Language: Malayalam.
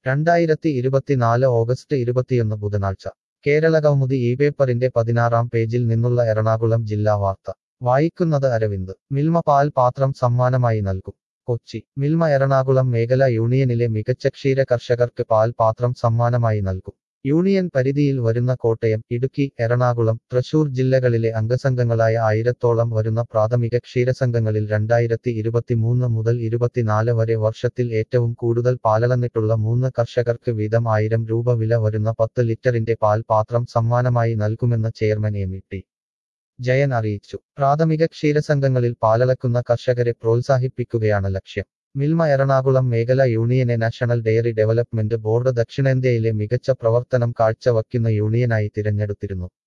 2024 ഓഗസ്റ്റ് 21 ബുധനാഴ്ച കേരളകൗമുദി ഈ പേപ്പറിന്റെ 16-ാം പേജിൽ നിന്നുള്ള എറണാകുളം ജില്ലാ വാർത്ത വായിക്കുന്നത് അരവിന്ദ് മിൽമ പാൽ പാത്രം സമ്മാനമായി നൽകും കൊച്ചി മിൽമ എറണാകുളം മേഖല യൂണിയനിലെ മികച്ച ക്ഷീര കർഷകർക്ക് പാൽ പാത്രം സമ്മാനമായി നൽകും യൂണിയൻ പരിധിയിൽ വരുന്ന കോട്ടയം ഇടുക്കി എറണാകുളം തൃശൂർ ജില്ലകളിലെ അംഗസംഘങ്ങളായ 1000-ഓളം വരുന്ന പ്രാഥമിക ക്ഷീരസംഘങ്ങളിൽ 2023 മുതൽ 24 വരെ വർഷത്തിൽ ഏറ്റവും കൂടുതൽ പാലളന്നിട്ടുള്ള 3 കർഷകർക്ക് വീതം 1000 രൂപ വില വരുന്ന 10 ലിറ്ററിന്റെ പാൽ പാത്രം സമ്മാനമായി നൽകുമെന്ന് ചെയർമാൻ എം.ടി. ജയൻ അറിയിച്ചു. പ്രാഥമിക ക്ഷീരസംഘങ്ങളിൽ പാലളക്കുന്ന കർഷകരെ പ്രോത്സാഹിപ്പിക്കുകയാണ് ലക്ഷ്യം. മിൽമ എറണാകുളം മേഖല യൂണിയനെ നാഷണൽ ഡെയറി ഡെവലപ്മെന്റ് ബോർഡ് ദക്ഷിണേന്ത്യയിലെ മികച്ച പ്രവർത്തനം കാഴ്ചവയ്ക്കുന്ന യൂണിയനായി തിരഞ്ഞെടുത്തിരുന്നു.